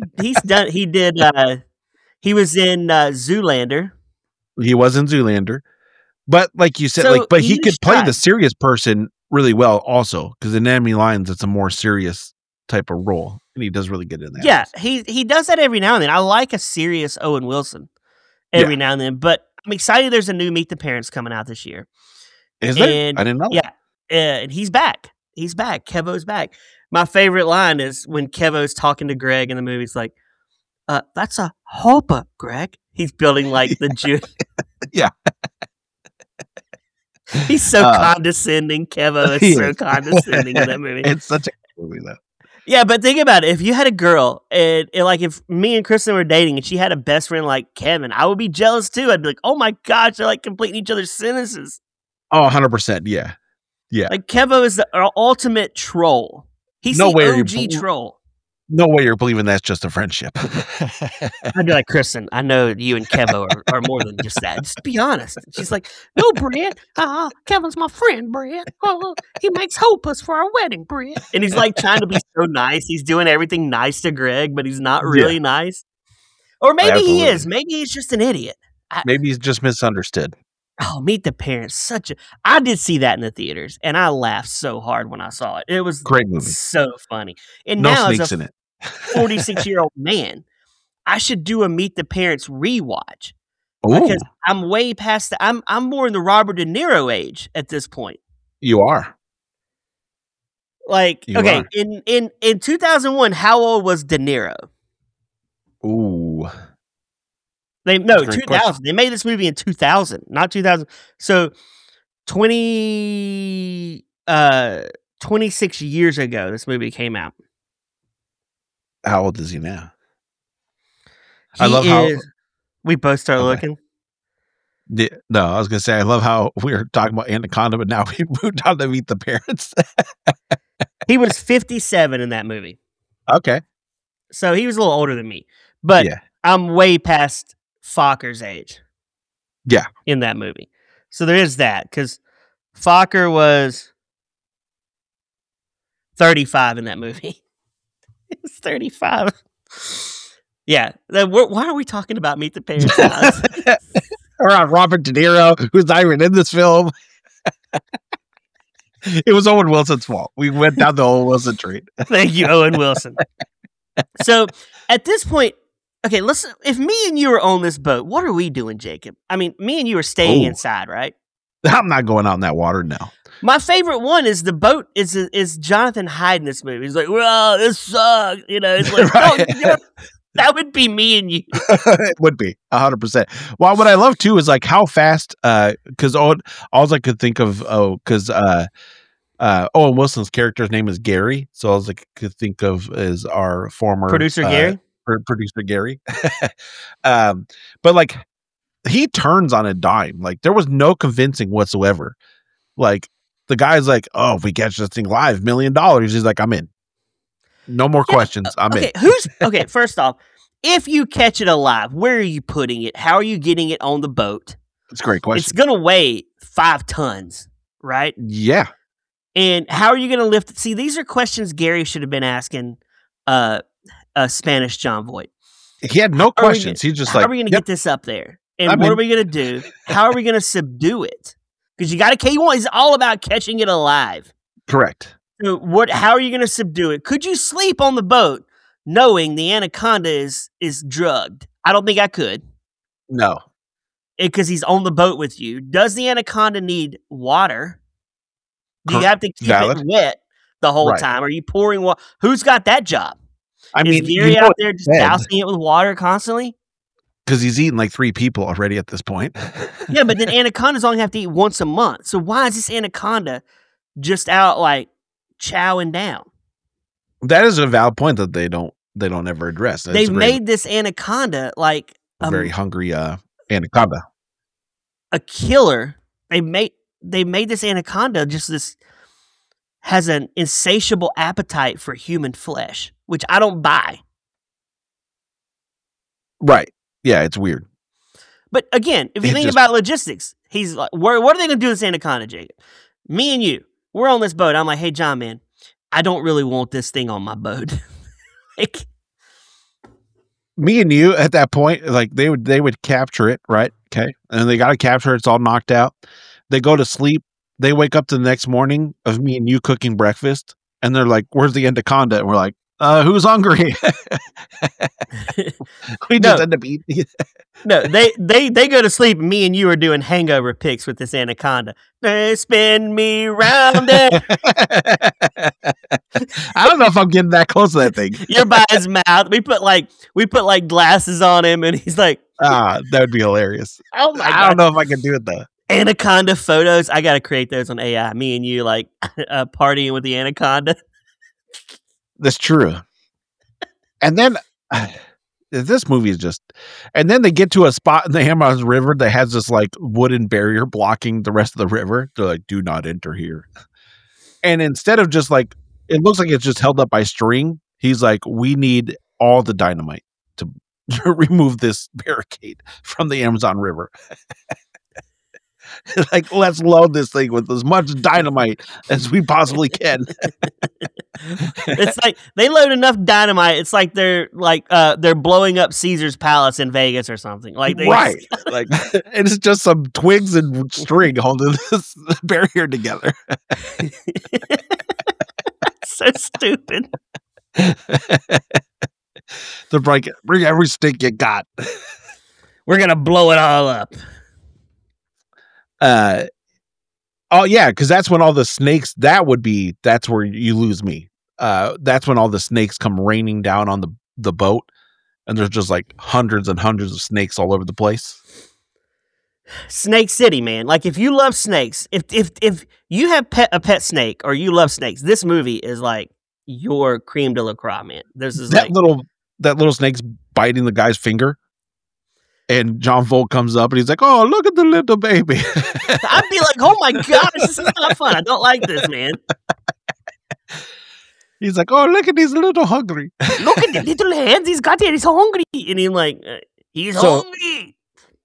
was in Zoolander. He was in Zoolander, but like you said, but he could play the serious person really well, also because in Enemy Lines, it's a more serious type of role, and he does really good in that. Yeah, he does that every now and then. I like a serious Owen Wilson every now and then, but I'm excited. There's a new Meet the Parents coming out this year. Is there? I didn't know. Yeah, and he's back. He's back. Kevo's back. My favorite line is when Kevo's talking to Greg in the movie. He's like, "That's a hopper, Greg." He's building like the Jew. Yeah. He's so condescending. Kevo is so condescending in that movie. It's such a good movie, though. Yeah, but think about it. If you had a girl, and like if me and Kristen were dating and she had a best friend like Kevin, I would be jealous too. I'd be like, oh my gosh, they're like completing each other's sentences. Oh, 100%. Yeah. Yeah. Like Kevo is the ultimate troll. He's the OG troll. No way you're believing that's just a friendship. I'd be like, Kristen, I know you and Kevo are more than just that. Just be honest. She's like, no, Brett. Kevin's my friend, Brett. He makes hopas for our wedding, Brett. And he's like trying to be so nice. He's doing everything nice to Greg, but he's not really nice. Or maybe he is. Maybe he's just an idiot. Maybe he's just misunderstood. Oh, Meet the Parents. I did see that in the theaters, and I laughed so hard when I saw it. It was great movie. So funny. And no now snakes in it. 46-year-old man, I should do a Meet the Parents rewatch. Ooh. Because I'm way past I'm more in the Robert De Niro age at this point. You are. Like, in 2001, how old was De Niro? Ooh. 2000. Question. They made this movie in 2000, not 2000. So 26 years ago, this movie came out. How old is he now? We both started looking. No, I was going to say, I love how we were talking about Anaconda, but now we moved on to Meet the Parents. He was 57 in that movie. Okay. So he was a little older than me, but I'm way past Fokker's age. Yeah. In that movie. So there is that, because Fokker was 35 in that movie. He was 35. Yeah. Why are we talking about Meet the Parents? Around Robert De Niro, who's not even in this film. It was Owen Wilson's fault. We went down the Owen Wilson tree. Thank you, Owen Wilson. So at this point, okay, listen, if me and you are on this boat, what are we doing, Jacob? I mean, me and you are staying inside, right? I'm not going out in that water now. My favorite one is the boat is Jonathan Hyde in this movie. He's like, well, this sucks. You know, it's like, right. That would be me and you. It would be 100%. Well, what I love too is like how fast, because all I could think of, because Owen Wilson's character's name is Gary, so all I could think of is our former producer Gary. Producer Gary. But like he turns on a dime. Like there was no convincing whatsoever. Like the guy's like, "Oh, if we catch this thing live, $1 million." He's like, "I'm in. No more questions. I'm in." Okay, first off, if you catch it alive, where are you putting it? How are you getting it on the boat? That's a great question. It's going to weigh 5 tons, right? Yeah. And how are you going to lift it? See, these are questions Gary should have been asking Spanish John Voight. He had no questions. He's just how are we going to get this up there? And what are we going to do? How are we going to subdue it? Because you got to catch. It's all about catching it alive. Correct. So how are you going to subdue it? Could you sleep on the boat knowing the anaconda is drugged? I don't think I could. No. Because he's on the boat with you. Does the anaconda need water? Do you have to keep it wet the whole time? Are you pouring water? Who's got that job? Is Gary out there just dousing it with water constantly? Because he's eaten like 3 people already at this point. Yeah, but then anacondas only have to eat once a month. So why is this anaconda just out like chowing down? That is a valid point that they don't ever address. They've made this anaconda like a very hungry anaconda, a killer. They made this anaconda just has an insatiable appetite for human flesh, which I don't buy. Right. Yeah, it's weird. But again, if you think about logistics, he's like, what are they going to do with this anaconda, Jacob? Me and you, we're on this boat. I'm like, hey, John, man, I don't really want this thing on my boat. Like, me and you at that point, like they would capture it, right? Okay. And they got to capture it. It's all knocked out. They go to sleep. They wake up the next morning of me and you cooking breakfast. And they're like, where's the anaconda? And we're like, who's hungry? We just end up eating. No, they go to sleep. And me and you are doing hangover pics with this anaconda. They spin me round it. I don't know if I'm getting that close to that thing. You're by his mouth. We put like glasses on him, and he's like, that would be hilarious. Oh my God. I don't know if I can do it though. Anaconda photos. I got to create those on AI. Me and you like partying with the anaconda. That's true. And then this movie is just, and then they get to a spot in the Amazon River that has this like wooden barrier blocking the rest of the river. They're like, do not enter here. And instead of just like, it looks like it's just held up by string. He's like, we need all the dynamite to remove this barricade from the Amazon River. Like, let's load this thing with as much dynamite as we possibly can. It's like they load enough dynamite. It's like they're blowing up Caesar's Palace in Vegas or something. Like right, like it's just some twigs and string holding this barrier together. So stupid. They're like, bring every stick you got. We're gonna blow it all up. Oh yeah, because that's when all the snakes. That's where you lose me. That's when all the snakes come raining down on the boat, and there's just like hundreds and hundreds of snakes all over the place. Snake City, man. Like if you love snakes, if you have a pet snake or you love snakes, this movie is like your creme de la creme, man. This is that little snake's biting the guy's finger. And John Voight comes up and he's like, oh, look at the little baby. I'd be like, oh my gosh, this is not fun. I don't like this, man. He's like, oh, look at he's a little hungry. Look at the little hands he's got here. He's hungry. And he's like, he's hungry.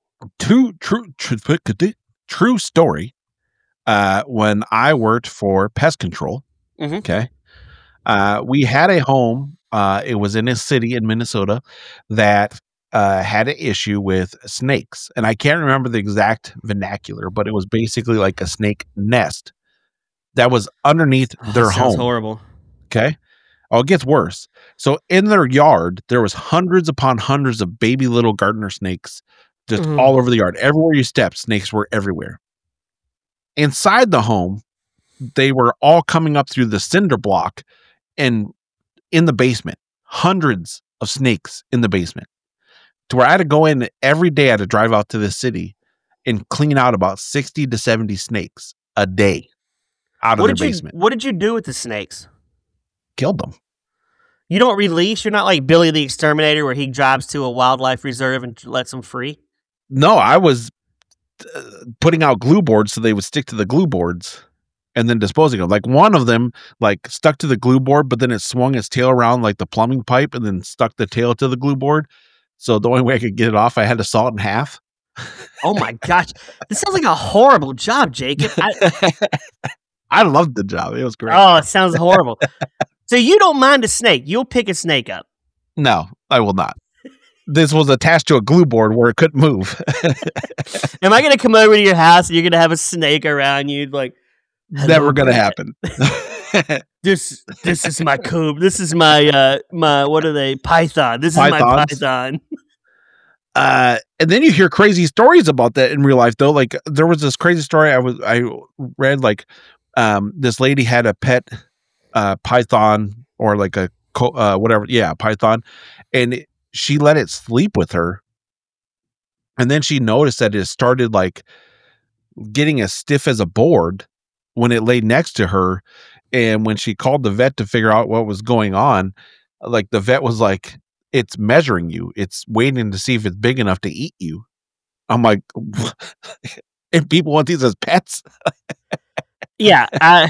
True story. When I worked for pest control, okay, we had a home. It was in a city in Minnesota that had an issue with snakes. And I can't remember the exact vernacular, but it was basically like a snake nest that was underneath their home. Horrible. Okay. Oh, it gets worse. So in their yard, there was hundreds upon hundreds of baby little gardener snakes just all over the yard. Everywhere you stepped, snakes were everywhere. Inside the home, they were all coming up through the cinder block and in the basement. Hundreds of snakes in the basement. To where I had to go in every day. I had to drive out to the city and clean out about 60 to 70 snakes a day out of their basement. What did you do with the snakes? Killed them. You don't release? You're not like Billy the Exterminator where he drives to a wildlife reserve and lets them free? No, I was putting out glue boards so they would stick to the glue boards and then disposing of them. Like one of them like stuck to the glue board, but then it swung its tail around like the plumbing pipe and then stuck the tail to the glue board. So the only way I could get it off, I had to saw it in half. Oh my gosh. This sounds like a horrible job, Jacob. I loved the job. It was great. Oh, it sounds horrible. So you don't mind a snake. You'll pick a snake up. No, I will not. This was attached to a glue board where it couldn't move. Am I going to come over to your house and you're going to have a snake around you? Like, never going to happen. This is my coop. This is my what are they? Python. This is my python. And then you hear crazy stories about that in real life though. Like there was this crazy story I read like this lady had a pet python or like a python, and she let it sleep with her. And then she noticed that it started like getting as stiff as a board when it laid next to her. And when she called the vet to figure out what was going on, like the vet was like, it's measuring you. It's waiting to see if it's big enough to eat you. I'm like, and people want these as pets? Yeah.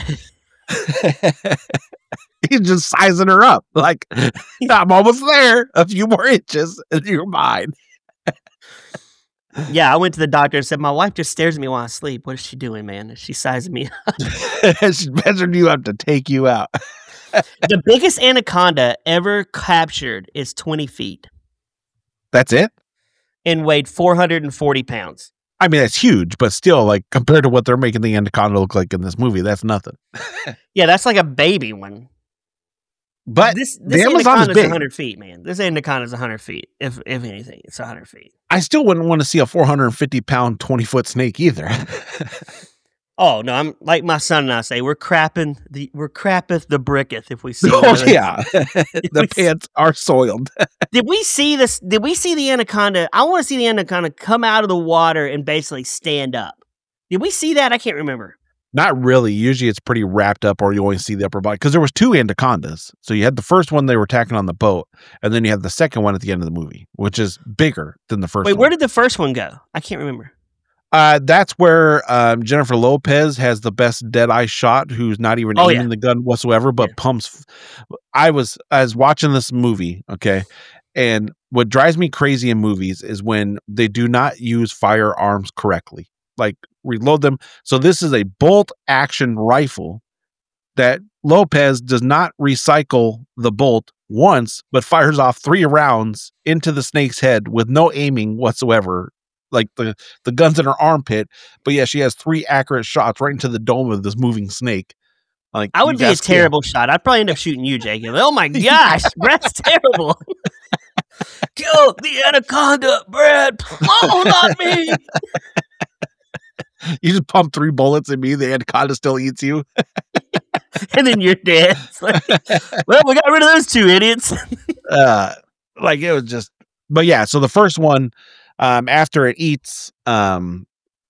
He's just sizing her up. Like, I'm almost there. A few more inches and you're mine. Yeah, I went to the doctor and said, my wife just stares at me while I sleep. What is she doing, man? Is she sizing me up? She's measured you up to take you out. The biggest anaconda ever captured is 20 feet. That's it? And weighed 440 pounds. I mean, that's huge, but still, like, compared to what they're making the anaconda look like in this movie, that's nothing. Yeah, that's like a baby one. But this Amazon is big. 100 feet, man. This anaconda is 100 feet. If anything, it's 100 feet. I still wouldn't want to see a 450-pound, 20-foot snake either. Oh no, I'm like my son and I say, we're crappeth the bricketh if we see. Oh yeah, the pants are soiled. Did we see this? Did we see the anaconda? I want to see the anaconda come out of the water and basically stand up. Did we see that? I can't remember. Not really. Usually it's pretty wrapped up, or you only see the upper body, because there was 2 anacondas. So you had the first one they were attacking on the boat, and then you had the second one at the end of the movie, which is bigger than the first one. Wait, where did the first one go? I can't remember. That's where Jennifer Lopez has the best Deadeye shot, who's not even aiming the gun whatsoever, but pumps. I was watching this movie, okay, and what drives me crazy in movies is when they do not use firearms correctly. Like, reload them. So this is a bolt action rifle that Lopez does not recycle the bolt once, but fires off 3 rounds into the snake's head with no aiming whatsoever. Like the gun's in her armpit, but yeah, she has 3 accurate shots right into the dome of this moving snake. Like, I would be a terrible shot. I'd probably end up shooting you, Jacob. Oh my gosh, Brad's terrible. Kill the anaconda, Brad. Oh, not me. You just pump 3 bullets at me, the anaconda still eats you. And then you're dead. It's like, well, we got rid of those 2 idiots. Like, it was just, but yeah, so the first one, after it eats, the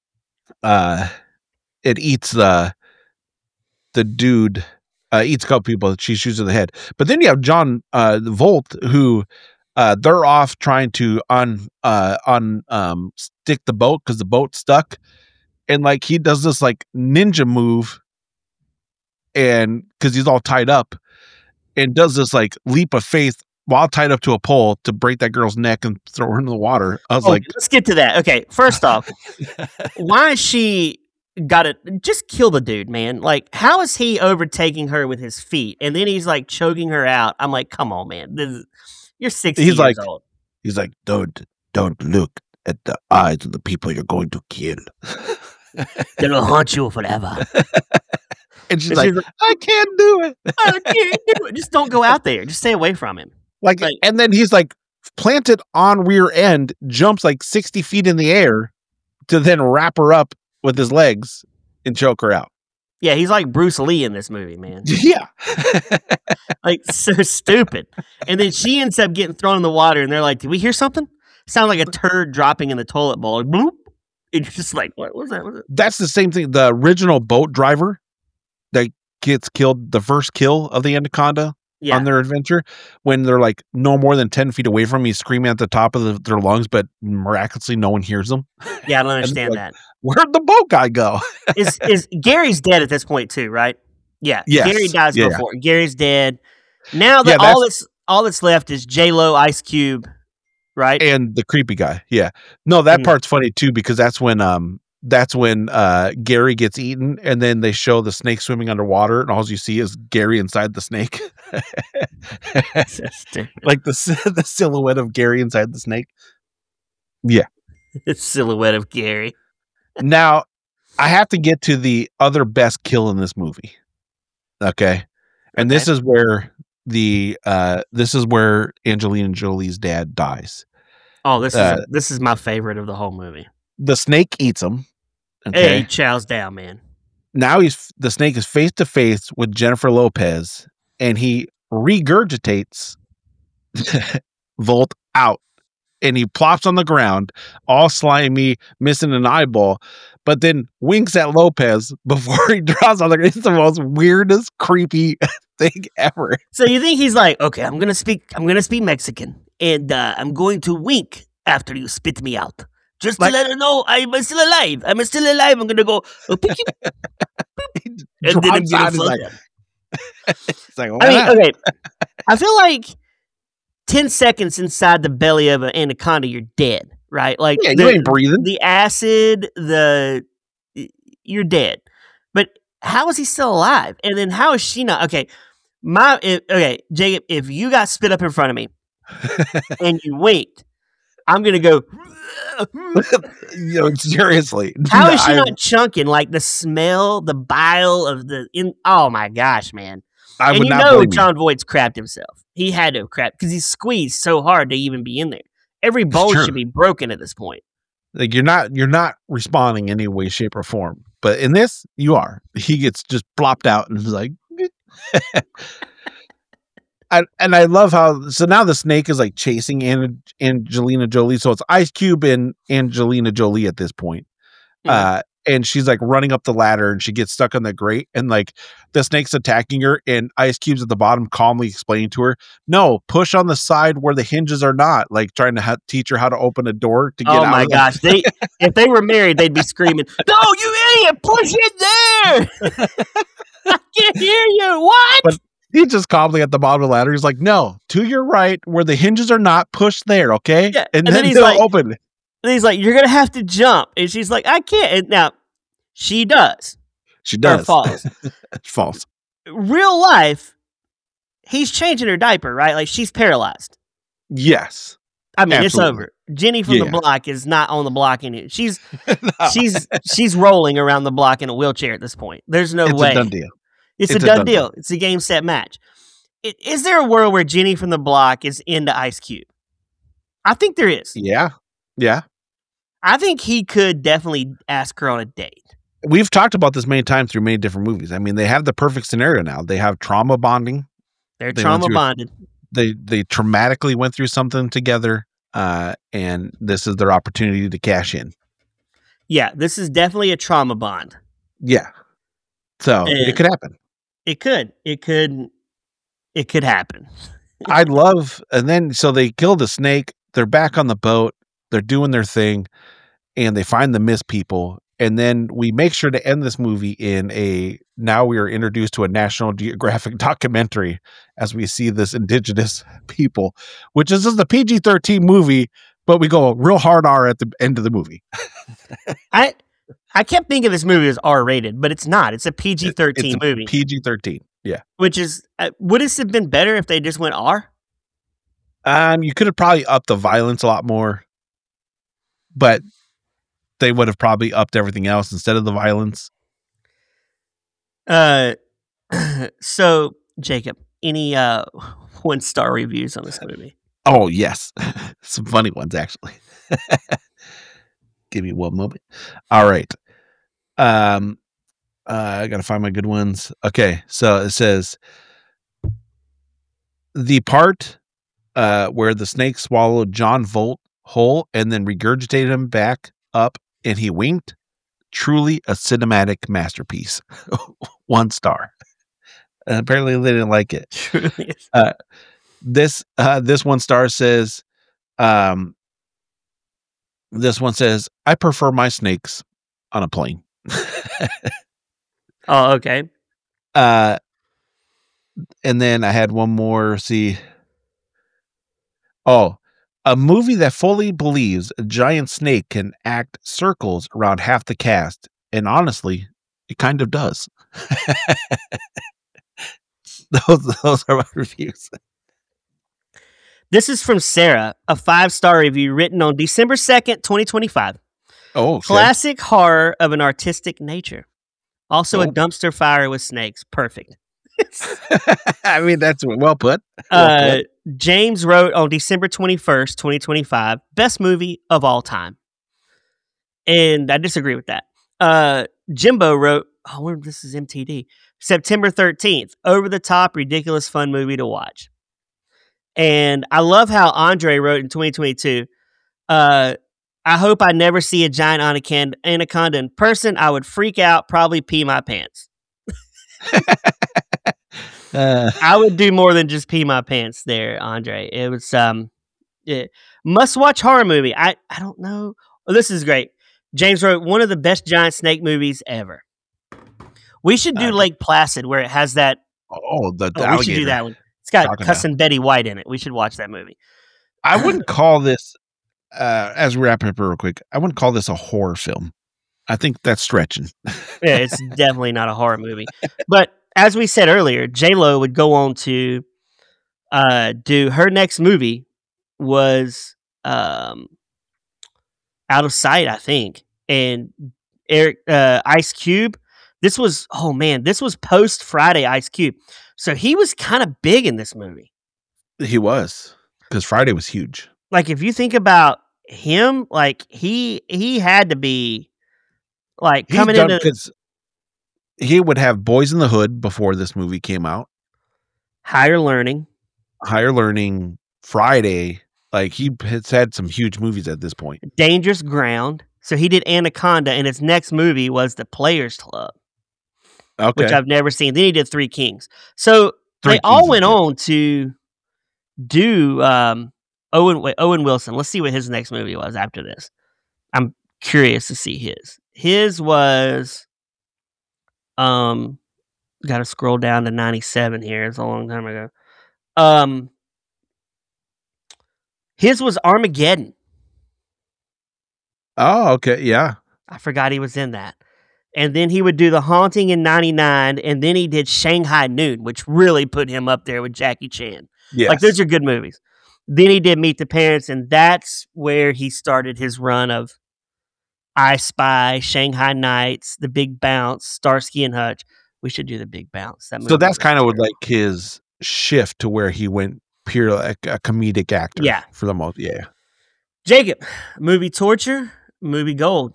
dude, eats a couple people, she shoots in the head. But then you have John, Volt, who, they're off trying to stick the boat because the boat's stuck. And like, he does this like ninja move, and because he's all tied up, and does this like leap of faith while tied up to a pole to break that girl's neck and throw her into the water. I was like, let's get to that. Okay, first off, why is she got to just kill the dude, man? Like, how is he overtaking her with his feet, and then he's like choking her out? I'm like, come on, man, you're 60 years old. He's like, don't look at the eyes of the people you're going to kill. They'll haunt you forever. And she's like, I can't do it. I can't do it. Just don't go out there. Just stay away from him. Like, and then he's like planted on rear end, jumps like 60 feet in the air to then wrap her up with his legs and choke her out. Yeah, he's like Bruce Lee in this movie, man. Yeah. Like, so stupid. And then she ends up getting thrown in the water, and they're like, did we hear something? Sound like a turd dropping in the toilet bowl. Bloop. It's just like, what was that? That's the same thing. The original boat driver that gets killed, the first kill of the anaconda on their adventure, when they're like no more than 10 feet away from me, screaming at the top of their lungs, but miraculously no one hears them. Yeah, I don't understand that. Where'd the boat guy go? is Gary's dead at this point too, right? Yeah. Yes. Gary dies before. Yeah. Gary's dead. Now that all that's left is J-Lo, Ice Cube, right? And the creepy guy. Yeah. No, that part's funny too, because that's when Gary gets eaten, and then they show the snake swimming underwater, and all you see is Gary inside the snake. Like the silhouette of Gary inside the snake. Yeah. The silhouette of Gary. Now, I have to get to the other best kill in this movie. Okay. And this is where Angelina Jolie's dad dies. Oh, this is my favorite of the whole movie. The snake eats him. Okay. Hey, chows down, man. Now the snake is face to face with Jennifer Lopez, and he regurgitates Volt out, and he plops on the ground, all slimy, missing an eyeball, but then winks at Lopez before he draws on the ground. It's the most weirdest, creepy thing ever. So you think he's like, okay, I'm gonna speak Mexican, and I'm going to wink after you spit me out. Just to let her know I'm still alive. I'm going to go, oh, pick you. And then I'm going to fuck him. It's like, okay. I feel like 10 seconds inside the belly of an anaconda, you're dead. right? Like you ain't breathing. The acid, you're dead. But how is he still alive? And then how is she not? Okay, Jacob, if you got spit up in front of me and you winked, I'm gonna go. Seriously. How is she not chunking? Like the smell, the bile of oh my gosh, man. I would not believe John Voight's crapped himself. He had to have crapped because he's squeezed so hard to even be in there. Every bone should be broken at this point. Like you're not responding in any way, shape, or form. But in this, you are. He gets just plopped out and is like. I love how now the snake is like chasing Angelina Jolie. So it's Ice Cube and Angelina Jolie at this point. Mm-hmm. And she's like running up the ladder and she gets stuck on the grate and like the snake's attacking her and Ice Cube's at the bottom calmly explaining to her, no, push on the side where the hinges are not, like trying to teach her how to open a door to get out. Oh my gosh. If they were married, they'd be screaming, no, you idiot, push it there. I can't hear you. What? But he's just calmly at the bottom of the ladder. He's like, no, to your right where the hinges are not, push there. Okay. Yeah. And then he's like, open. And he's like, you're going to have to jump. And she's like, I can't. And now she does. She does. Or falls. Falls. Real life, he's changing her diaper, right? Like she's paralyzed. Yes. I mean, Absolutely. It's over. Jenny from the block is not on the block anymore. She's rolling around the block in a wheelchair at this point. There's no way. It's a done deal. It's a done deal. It's a game, set, match. Is there a world where Jenny from the block is into Ice Cube? I think there is. Yeah. Yeah. I think he could definitely ask her on a date. We've talked about this many times through many different movies. I mean, they have the perfect scenario now. They have trauma bonding. They're trauma bonded. They traumatically went through something together, and this is their opportunity to cash in. Yeah, this is definitely a trauma bond. Yeah. So it could happen. It could happen. I'd love, and then so they kill the snake. They're back on the boat. They're doing their thing, and they find the missed people. And then we make sure to end this movie now we are introduced to a National Geographic documentary as we see this indigenous people, which is just a PG-13 movie, but we go real hard R at the end of the movie. I kept thinking this movie was R-rated, but it's not. It's a PG-13 movie. PG-13, yeah. Which is, would this have been better if they just went R? You could have probably upped the violence a lot more, but they would have probably upped everything else instead of the violence. So, Jacob, any 1-star reviews on this movie? Oh, yes. Some funny ones, actually. Give me one moment. All right. I got to find my good ones. Okay. So it says the part where the snake swallowed John Voight whole and then regurgitated him back up and he winked. Truly a cinematic masterpiece. 1 star. Apparently they didn't like it. This 1 star says, this one says, I prefer my snakes on a plane. Oh, okay. And then I had one more. See. Oh, a movie that fully believes a giant snake can act circles around half the cast. And honestly, it kind of does. Those are my reviews. This is from Sarah, a 5-star review written on December 2nd, 2025. Oh, okay. Classic horror of an artistic nature. Also a dumpster fire with snakes. Perfect. I mean, that's well put. James wrote on December 21st, 2025, best movie of all time. And I disagree with that. Jimbo wrote, this is MTD, September 13th, over the top, ridiculous, fun movie to watch. And I love how Andre wrote in 2022, I hope I never see a giant anaconda in person. I would freak out, probably pee my pants. I would do more than just pee my pants there, Andre. It was must-watch horror movie. I don't know. Oh, this is great. James wrote, one of the best giant snake movies ever. We should do Lake Placid where it has that. We should do that one. It's got cussing Betty White in it. We should watch that movie. I wouldn't call this as we wrap up real quick, I wouldn't call this a horror film. I think that's stretching. Yeah, it's definitely not a horror movie. But as we said earlier, J-Lo would go on to do her next movie was Out of Sight, I think. And Ice Cube, this was post Friday Ice Cube. So he was kind of big in this movie. He was, because Friday was huge. Like, if you think about him, like he had to be like coming into, because he would have Boys in the Hood before this movie came out. Higher Learning, Friday. Like, he has had some huge movies at this point. Dangerous Ground. So he did Anaconda, and his next movie was The Players Club, which I've never seen. Then he did Three Kings. So they all went on to do Owen Wilson. Let's see what his next movie was after this. I'm curious to see his. His was, got to scroll down to 97 here. It's a long time ago. His was Armageddon. Oh, okay. Yeah. I forgot he was in that. And then he would do The Haunting in 99, and then he did Shanghai Noon, which really put him up there with Jackie Chan. Yes. Like, those are good movies. Then he did Meet the Parents, and that's where he started his run of I Spy, Shanghai Nights, The Big Bounce, Starsky and Hutch. We should do The Big Bounce. So that's kind of like his shift to where he went pure like a comedic actor. Yeah. For the most. Yeah. Jacob, movie torture, movie gold.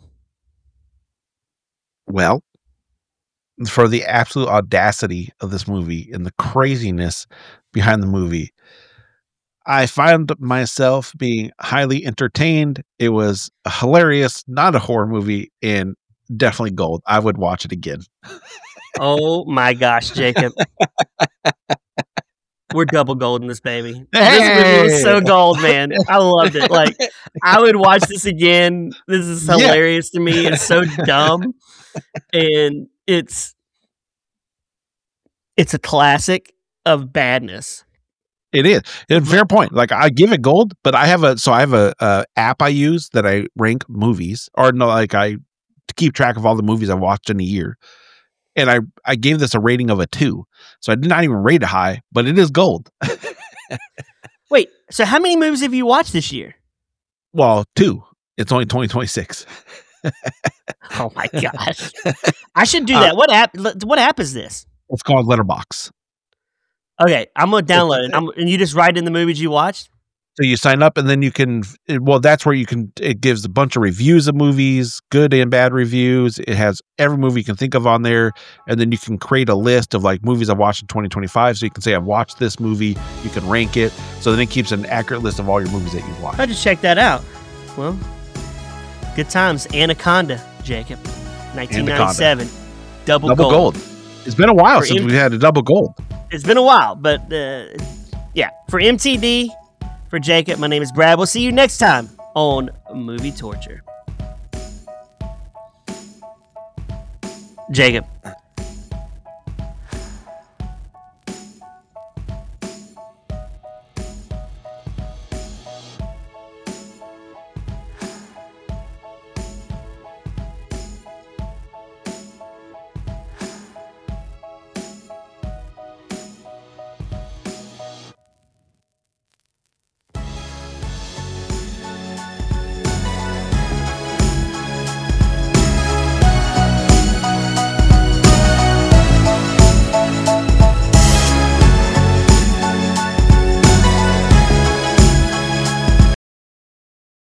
Well, for the absolute audacity of this movie and the craziness behind the movie, I found myself being highly entertained. It was hilarious, not a horror movie, and definitely gold. I would watch it again. Oh my gosh, Jacob. We're double gold in this baby. Hey! This movie was so gold, man. I loved it. Like, I would watch this again. This is hilarious to me. It's so dumb. And it's a classic of badness. It is. It's a fair point. Like, I give it gold, but I have a app I use that I rank movies, or no, like I keep track of all the movies I've watched in a year. And I gave this a rating of a 2. So I did not even rate it high, but it is gold. Wait, so how many movies have you watched this year? Well, 2. It's only 2026. Oh my gosh. I should do that. What app is this? It's called Letterboxd. Okay, I'm going to download it. And you just write in the movies you watched? So you sign up and then you can, that's where it gives a bunch of reviews of movies, good and bad reviews. It has every movie you can think of on there. And then you can create a list of like movies I've watched in 2025. So you can say, I've watched this movie. You can rank it. So then it keeps an accurate list of all your movies that you've watched. I just check that out. Well, good times. Anaconda, Jacob. 1997. Anaconda. Double gold. It's been a while since we had a double gold. It's been a while, but yeah. For MTD, for Jacob, my name is Brad. We'll see you next time on Movie Torture. Jacob,